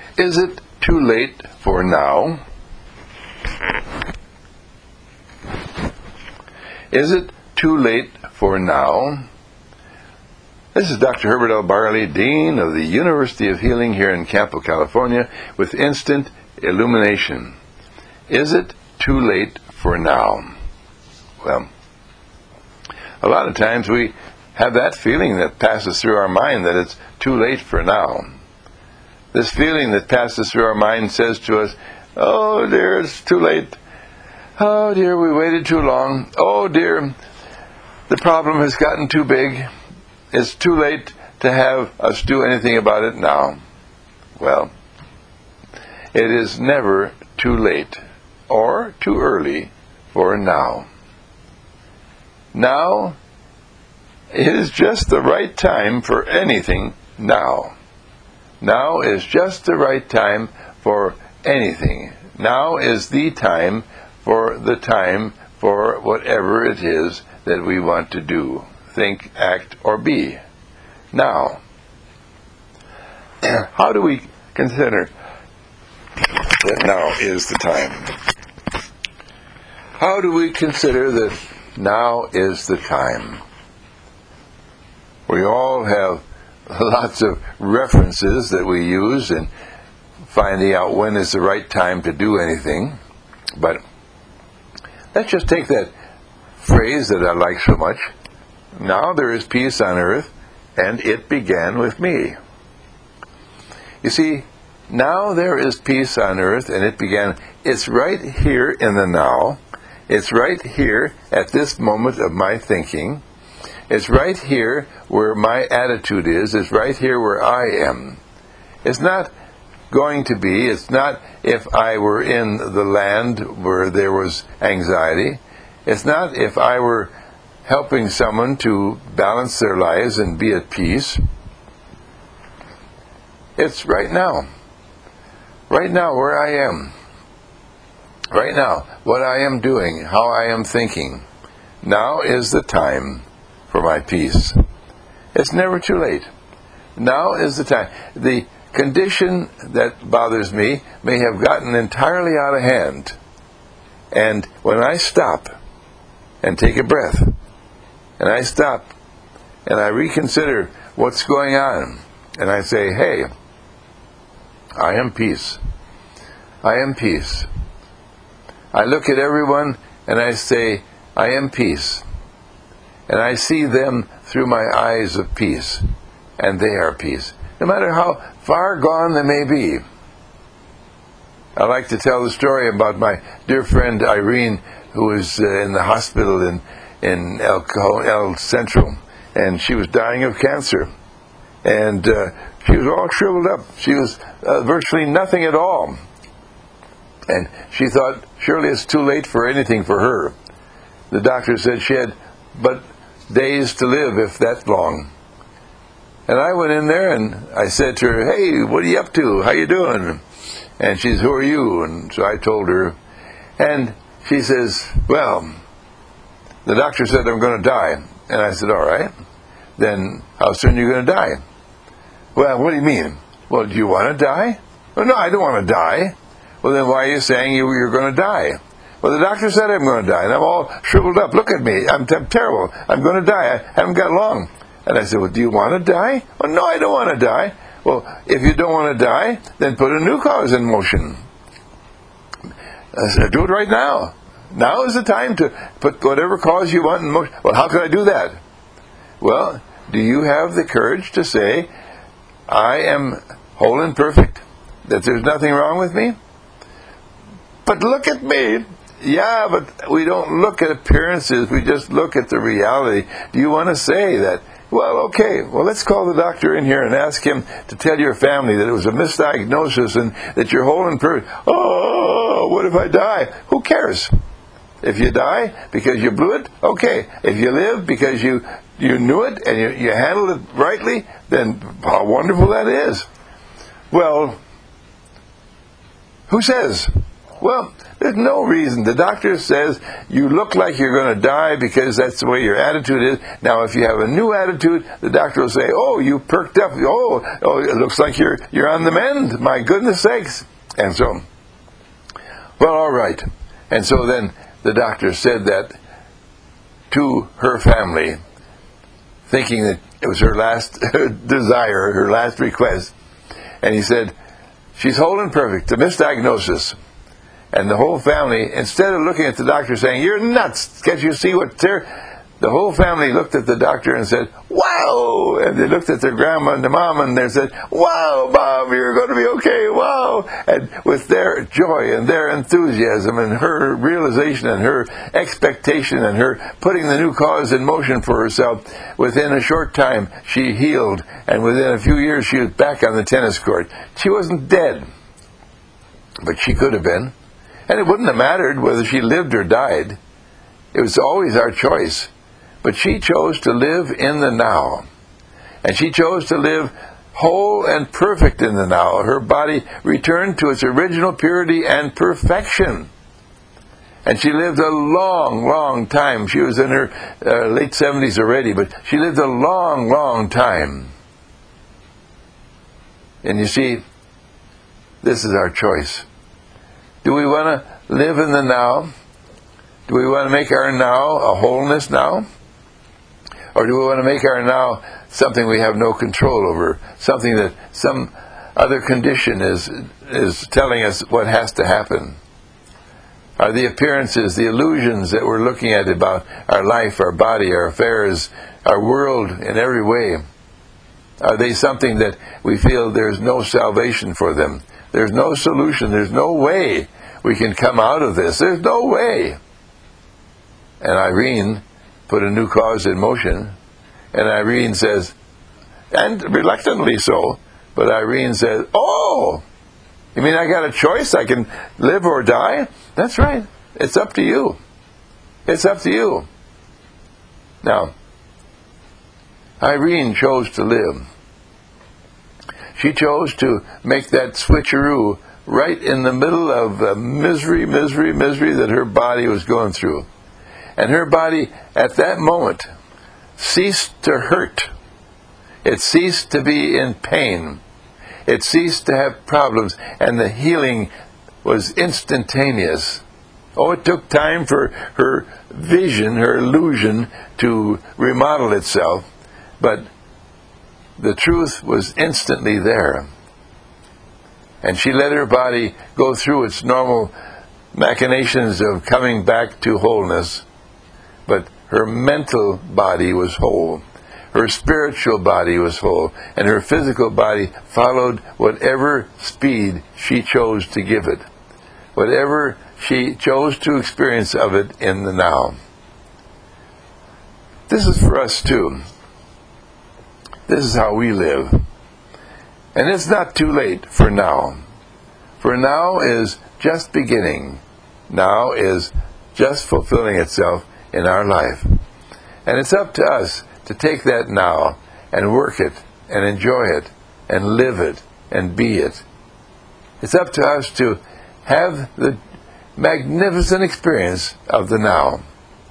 Is it too late for now? Is it too late for now? This is Dr. Herbert L. Barley, Dean of the University of Healing here in Campo, California, with Instant Illumination. Is it too late for now? Well, a lot of times we have that feeling that passes through our mind that it's too late for now. This feeling that passes through our mind says to us, oh dear, it's too late. Oh dear, we waited too long. Oh dear, the problem has gotten too big. It's too late to have us do anything about it now. Well, it is never too late or too early for now. Now is just the right time for anything now. Now is just the right time for anything. Now is the time for whatever it is that we want to do, think, act, or be. Now, how do we consider that now is the time? How do we consider that now is the time? We all have lots of references that we use in finding out when is the right time to do anything. But let's just take that phrase that I like so much. Now there is peace on earth, and it began with me. You see, now there is peace on earth, and it began. It's right here in the now. It's right here at this moment of my thinking. It's right here where my attitude is. It's right here where I am. It's not going to be. It's not if I were in the land where there was anxiety. It's not if I were helping someone to balance their lives and be at peace. It's right now. Right now where I am. Right now, what I am doing, how I am thinking. Now is the time for my peace. It's never too late. Now is the time. The condition that bothers me may have gotten entirely out of hand. And when I stop and take a breath, and I stop and I reconsider what's going on, and I say, hey, I am peace. I am peace. I look at everyone and I say, I am peace. And I see them through my eyes of peace. And they are peace. No matter how far gone they may be. I like to tell the story about my dear friend Irene, who was in the hospital in El Centro. And she was dying of cancer. And she was all shriveled up. She was virtually nothing at all. And she thought, surely it's too late for anything for her. The doctor said she had but days to live, if that long. And I went in there and I said to her, hey, what are you up to? How you doing? And she says, who are you? And so I told her. And she says, well, the doctor said I'm going to die. And I said, all right. Then how soon are you going to die? Well, what do you mean? Well, do you want to die? Well, no, I don't want to die. Well, then why are you saying you're going to die? Well, the doctor said I'm going to die, and I'm all shriveled up. Look at me. I'm terrible. I'm going to die. I haven't got long. And I said, well, do you want to die? Well, no, I don't want to die. Well, if you don't want to die, then put a new cause in motion. I said, do it right now. Now is the time to put whatever cause you want in motion. Well, how can I do that? Well, do you have the courage to say, I am whole and perfect, that there's nothing wrong with me? But look at me. Yeah, but we don't look at appearances. We just look at the reality. Do you want to say that? Well, okay. Well, let's call the doctor in here and ask him to tell your family that it was a misdiagnosis and that you're whole and perfect. Oh, what if I die? Who cares? If you die because you blew it, okay. If you live because you knew it and you handled it rightly, then how wonderful that is. Well, who says? Well, there's no reason. The doctor says you look like you're going to die because that's the way your attitude is. Now, if you have a new attitude, the doctor will say, "Oh, you perked up. Oh, it looks like you're on the mend. My goodness sakes!" And so, well, all right. And so then the doctor said that to her family, thinking that it was her last desire, her last request. And he said, "She's whole and perfect. The misdiagnosis." And the whole family, instead of looking at the doctor saying, "You're nuts, can't you see what's there?" The whole family looked at the doctor and said, "Wow!" And they looked at their grandma and their mom and they said, "Wow, Mom, you're going to be okay, wow!" And with their joy and their enthusiasm and her realization and her expectation and her putting the new cause in motion for herself, within a short time she healed, and within a few years she was back on the tennis court. She wasn't dead, but she could have been. And it wouldn't have mattered whether she lived or died. It was always our choice. But she chose to live in the now. And she chose to live whole and perfect in the now. Her body returned to its original purity and perfection. And she lived a long, long time. She was in her late 70s already, but she lived a long, long time. And you see, this is our choice. Do we want to live in the now? Do we want to make our now a wholeness now? Or do we want to make our now something we have no control over, something that some other condition is telling us what has to happen? Are the appearances, the illusions that we're looking at about our life, our body, our affairs, our world in every way, are they something that we feel there's no salvation for them? There's no solution. There's no way we can come out of this. There's no way. And Irene put a new cause in motion. And Irene says, and reluctantly so, but Irene says, "Oh, you mean I got a choice? I can live or die?" That's right. It's up to you. It's up to you. Now, Irene chose to live. She chose to make that switcheroo right in the middle of the misery that her body was going through. And her body, at that moment, ceased to hurt. It ceased to be in pain. It ceased to have problems. And the healing was instantaneous. Oh, it took time for her vision, her illusion, to remodel itself. But the truth was instantly there. And she let her body go through its normal machinations of coming back to wholeness. But her mental body was whole. Her spiritual body was whole. And her physical body followed whatever speed she chose to give it. Whatever she chose to experience of it in the now. This is for us too. This is how we live. And it's not too late for now. For now is just beginning. Now is just fulfilling itself in our life. And it's up to us to take that now and work it and enjoy it and live it and be it. It's up to us to have the magnificent experience of the now.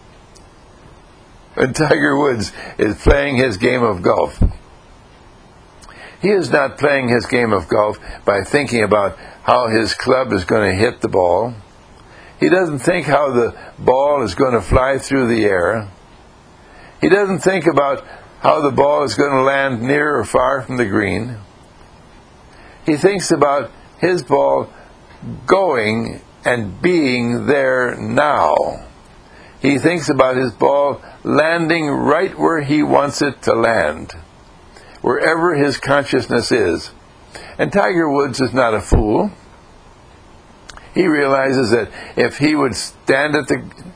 When Tiger Woods is playing his game of golf, he is not playing his game of golf by thinking about how his club is going to hit the ball. He doesn't think how the ball is going to fly through the air. He doesn't think about how the ball is going to land near or far from the green. He thinks about his ball going and being there now. He thinks about his ball landing right where he wants it to land, wherever his consciousness is. And Tiger Woods is not a fool. He realizes that if he would stand at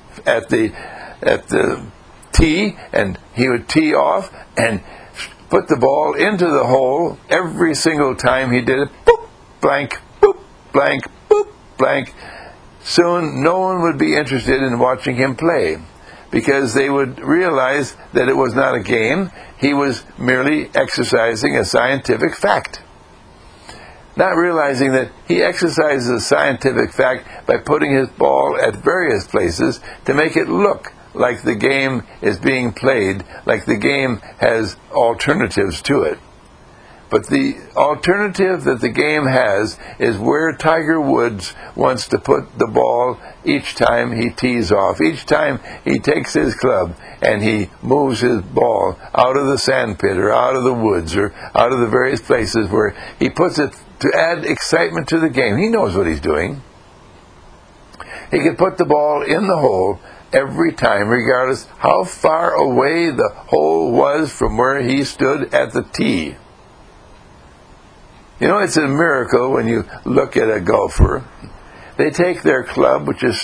the tee and he would tee off and put the ball into the hole every single time he did it, boop, blank, boop, blank, boop, blank, soon no one would be interested in watching him play, because they would realize that it was not a game. He was merely exercising a scientific fact. not realizing that he exercises a scientific fact by putting his ball at various places to make it look like the game is being played, like the game has alternatives to it. But the alternative that the game has is where Tiger Woods wants to put the ball each time he tees off. Each time he takes his club and he moves his ball out of the sandpit or out of the woods or out of the various places where he puts it to add excitement to the game. He knows what he's doing. He can put the ball in the hole every time, regardless how far away the hole was from where he stood at the tee. You know, it's a miracle when you look at a golfer. They take their club, which is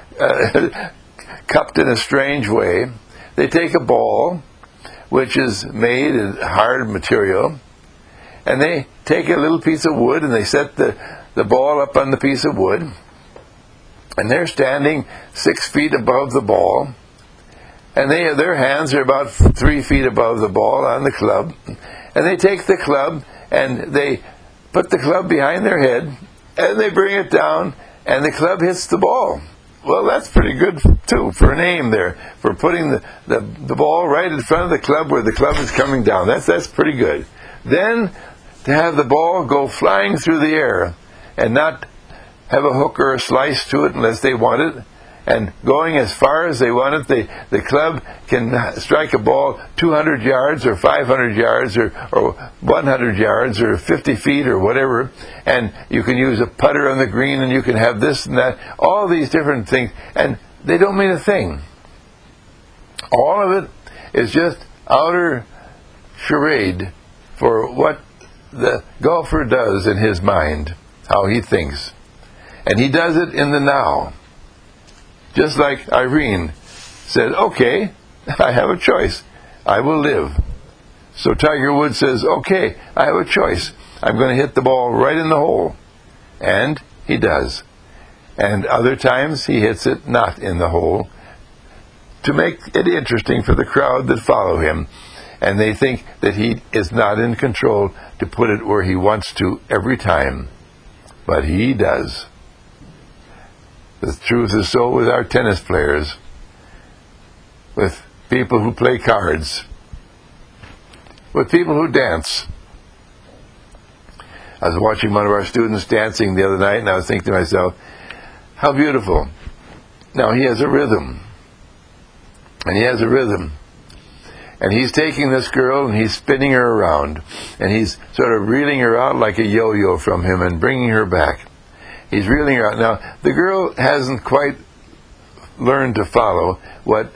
cupped in a strange way. They take a ball, which is made in hard material, and they take a little piece of wood and they set the ball up on the piece of wood, and they're standing 6 feet above the ball, and their hands are about 3 feet above the ball on the club, and they take the club and they put the club behind their head, and they bring it down, and the club hits the ball. Well, that's pretty good, too, for an aim there, for putting the ball right in front of the club where the club is coming down. That's pretty good. Then, to have the ball go flying through the air and not have a hook or a slice to it unless they want it, and going as far as they want it, the club can strike a ball 200 yards or 500 yards or 100 yards or 50 feet or whatever, and you can use a putter on the green, and you can have this and that, all these different things, and they don't mean a thing. All of it is just outer charade for what the golfer does in his mind, how he thinks. And he does it in the now. Just like Irene said, okay, I have a choice. I will live. So Tiger Woods says, okay, I have a choice. I'm going to hit the ball right in the hole. And he does. And other times he hits it not in the hole to make it interesting for the crowd that follow him. And they think that he is not in control to put it where he wants to every time. But he does. The truth is so with our tennis players, with people who play cards, with people who dance. I was watching one of our students dancing the other night, and I was thinking to myself, how beautiful. Now, he has a rhythm. And he has a rhythm. And he's taking this girl, and he's spinning her around. And he's sort of reeling her out like a yo-yo from him and bringing her back. He's reeling her out. Now, the girl hasn't quite learned to follow what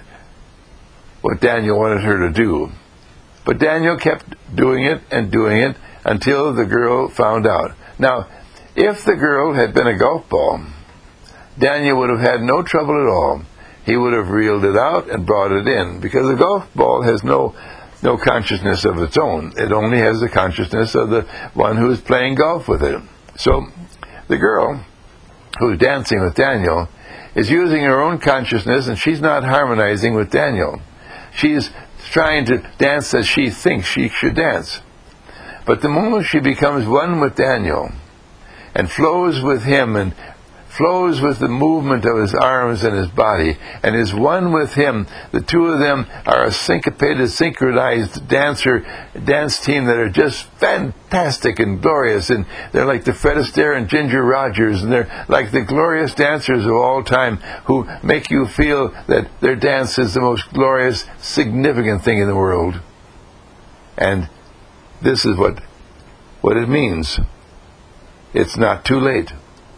Daniel wanted her to do. But Daniel kept doing it until the girl found out. Now, if the girl had been a golf ball, Daniel would have had no trouble at all. He would have reeled it out and brought it in, because a golf ball has no consciousness of its own. It only has the consciousness of the one who is playing golf with it. So the girl who's dancing with Daniel is using her own consciousness, and she's not harmonizing with Daniel. She's trying to dance as she thinks she should dance. But the moment she becomes one with Daniel and flows with him and flows with the movement of his arms and his body, and is one with him, the two of them are a syncopated, synchronized dance team that are just fantastic and glorious, and they're like the Fred Astaire and Ginger Rogers, and they're like the glorious dancers of all time who make you feel that their dance is the most glorious, significant thing in the world. And this is what it means. It's not too late.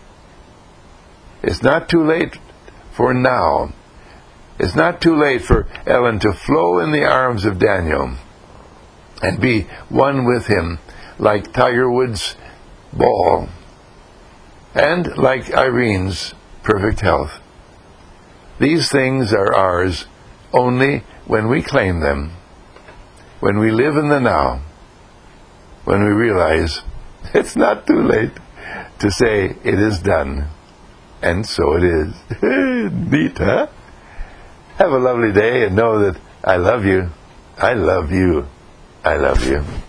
It's not too late for now. It's not too late for Ellen to flow in the arms of Daniel and be one with him, like Tiger Woods' ball and like Irene's perfect health. These things are ours only when we claim them, when we live in the now, when we realize it's not too late to say it is done. And so it is. Neat, huh? Have a lovely day, and know that I love you. I love you. I love you.